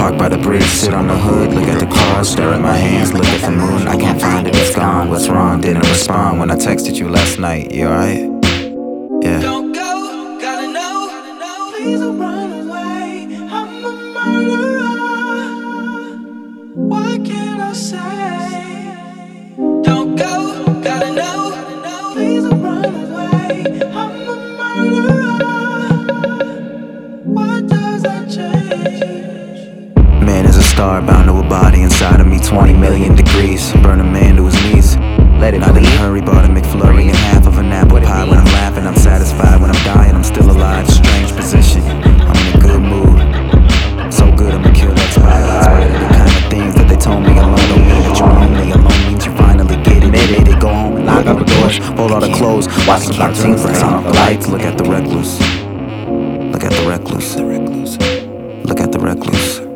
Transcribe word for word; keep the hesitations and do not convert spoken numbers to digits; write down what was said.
Park by the bridge, sit on the hood, look at the cars, stare at my hands, look at the moon. I can't find it, it's gone. What's wrong? Didn't respond when I texted you last night. You alright? Yeah. Don't go, gotta know. Please don't run away. I'm a murderer. What can I say? Don't go, gotta know. Please don't run away. I'm a murderer. What does that change? Man is a star bound to a body inside of me. Twenty million degrees, burn a man to his knees. Let it not in a hurry, bought a McFlurry and half of an apple pie. When I'm laughing, I'm satisfied. When I'm dying, I'm still alive. Strange position, I'm in a good mood. So good, I'ma kill that spotlight. The kind of things that they told me alone don't mean that you're lonely. Alone means you finally get it. It, it, go home and lock up the doors, fold all the clothes, watch some cartoons, turn off the lights. Look at the recluse. Look at the recluse. Look at the recluse.